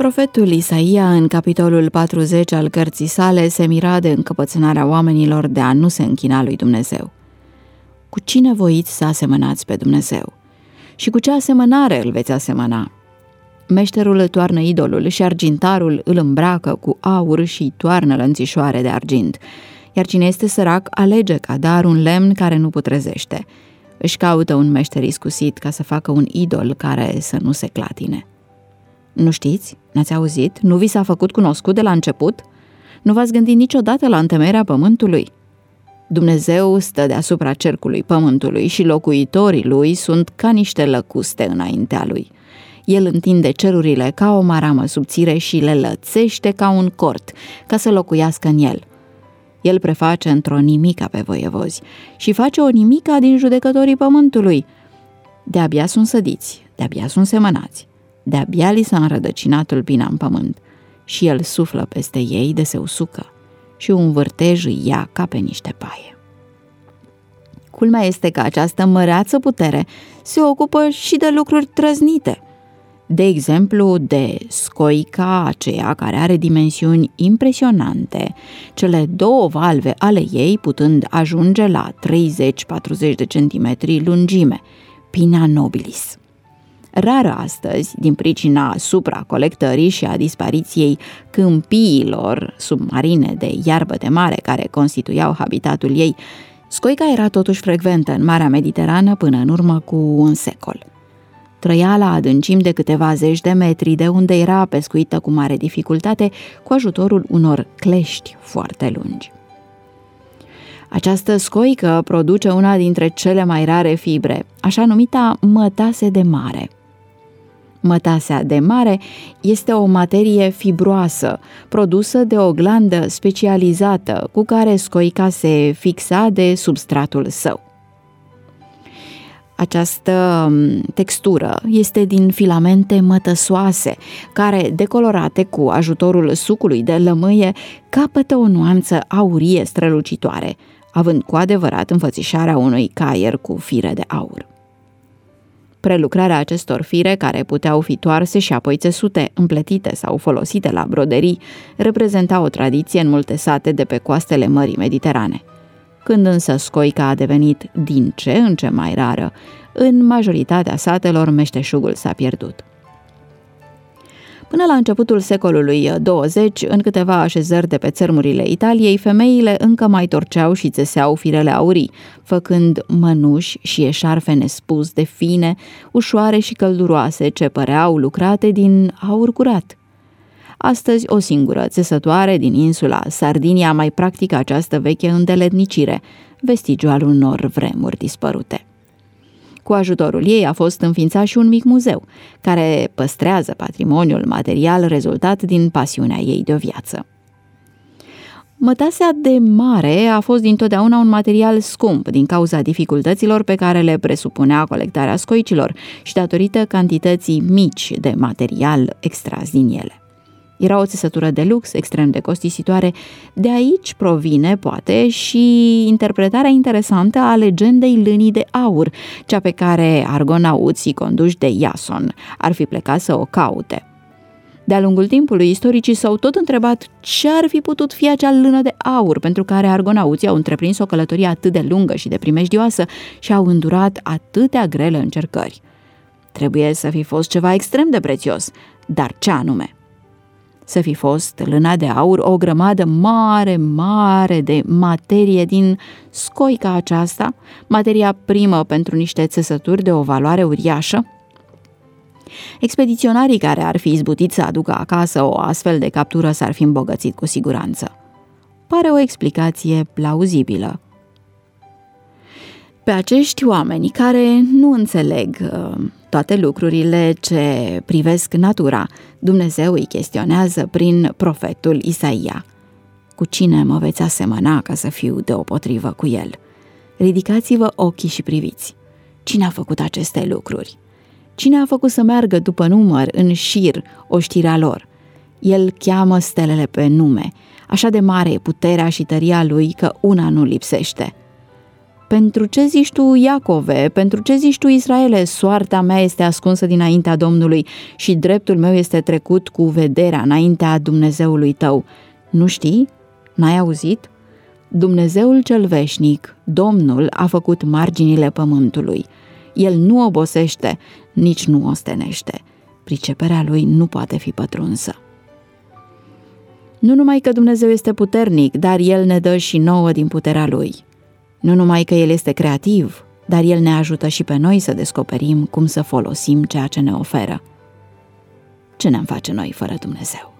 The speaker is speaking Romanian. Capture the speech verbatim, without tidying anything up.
Profetul Isaia, în capitolul patruzeci al cărții sale, se mira de încăpățânarea oamenilor de a nu se închina lui Dumnezeu. Cu cine voiți să asemănați pe Dumnezeu? Și cu ce asemănare îl veți asemăna? Meșterul toarnă idolul și argintarul îl îmbracă cu aur și toarnă lănțișoare de argint, iar cine este sărac alege ca dar un lemn care nu putrezește. Își caută un meșter iscusit ca să facă un idol care să nu se clatine. Nu știți? N-ați auzit? Nu vi s-a făcut cunoscut de la început? Nu v-ați gândit niciodată la întemeierea pământului? Dumnezeu stă deasupra cercului pământului și locuitorii lui sunt ca niște lăcuste înaintea lui. El întinde cerurile ca o maramă subțire și le lățește ca un cort, ca să locuiască în el. El preface într-o nimica pe voievozi și face o nimica din judecătorii pământului. De-abia sunt sădiți, de-abia sunt semănați, de-abia li s-a înrădăcinat tulpina în pământ și el suflă peste ei de se usucă și un vârtej îi ia ca pe niște paie. Culmea este că această măreață putere se ocupă și de lucruri trăznite, de exemplu de scoica aceea care are dimensiuni impresionante, cele două valve ale ei putând ajunge la treizeci patruzeci de centimetri lungime, pinna nobilis. Rară astăzi, din pricina supracolectării și a dispariției câmpiilor submarine de iarbă de mare care constituiau habitatul ei, scoica era totuși frecventă în Marea Mediterană până în urmă cu un secol. Trăia la adâncimi de câteva zeci de metri, de unde era pescuită cu mare dificultate cu ajutorul unor clești foarte lungi. Această scoică produce una dintre cele mai rare fibre, așa numita mătase de mare. Mătasea de mare este o materie fibroasă, produsă de o glandă specializată cu care scoica se fixa de substratul său. Această textură este din filamente mătăsoase, care, decolorate cu ajutorul sucului de lămâie, capătă o nuanță aurie strălucitoare, având cu adevărat înfățișarea unui caier cu fire de aur. Prelucrarea acestor fire, care puteau fi toarse și apoi țesute, împletite sau folosite la broderii, reprezenta o tradiție în multe sate de pe coastele Mării Mediterane. Când însă scoica a devenit din ce în ce mai rară, în majoritatea satelor meșteșugul s-a pierdut. Până la începutul secolului douăzeci, în câteva așezări de pe țărmurile Italiei, femeile încă mai torceau și țeseau firele aurii, făcând mănuși și eșarfe nespus de fine, ușoare și călduroase, ce păreau lucrate din aur curat. Astăzi, o singură țesătoare din insula Sardinia mai practică această veche îndeletnicire, vestigiu al unor vremuri dispărute. Cu ajutorul ei a fost înființat și un mic muzeu, care păstrează patrimoniul material rezultat din pasiunea ei de o viață. Mătasea de mare a fost dintotdeauna un material scump din cauza dificultăților pe care le presupunea colectarea scoicilor și datorită cantității mici de material extras din ele. Era o țesătură de lux, extrem de costisitoare, de aici provine, poate, și interpretarea interesantă a legendei lânii de aur, cea pe care argonauții conduși de Iason ar fi plecat să o caute. De-a lungul timpului, istoricii s-au tot întrebat ce ar fi putut fi acea lână de aur pentru care argonauții au întreprins o călătorie atât de lungă și de primejdioasă și au îndurat atâtea grele încercări. Trebuie să fi fost ceva extrem de prețios, dar ce anume? Să fi fost lâna de aur, o grămadă mare, mare de materie din scoica aceasta, materia primă pentru niște țesături de o valoare uriașă? Expediționarii care ar fi izbutit să aducă acasă o astfel de captură s-ar fi îmbogățit cu siguranță. Pare o explicație plauzibilă. Pe acești oameni care nu înțeleg uh, toate lucrurile ce privesc natura, Dumnezeu îi chestionează prin profetul Isaia. Cu cine mă veți asemăna ca să fiu deopotrivă cu el? Ridicați-vă ochii și priviți. Cine a făcut aceste lucruri? Cine a făcut să meargă după număr în șir oștirea lor? El cheamă stelele pe nume. Așa de mare e puterea și tăria lui că una nu lipsește. Pentru ce zici tu, Iacove? Pentru ce zici tu, Israele? Soarta mea este ascunsă dinaintea Domnului și dreptul meu este trecut cu vederea înaintea Dumnezeului tău. Nu știi? N-ai auzit? Dumnezeul cel veșnic, Domnul, a făcut marginile pământului. El nu obosește, nici nu ostenește. Priceperea lui nu poate fi pătrunsă. Nu numai că Dumnezeu este puternic, dar El ne dă și nouă din puterea Lui. Nu numai că El este creativ, dar El ne ajută și pe noi să descoperim cum să folosim ceea ce ne oferă. Ce ne-am face noi fără Dumnezeu?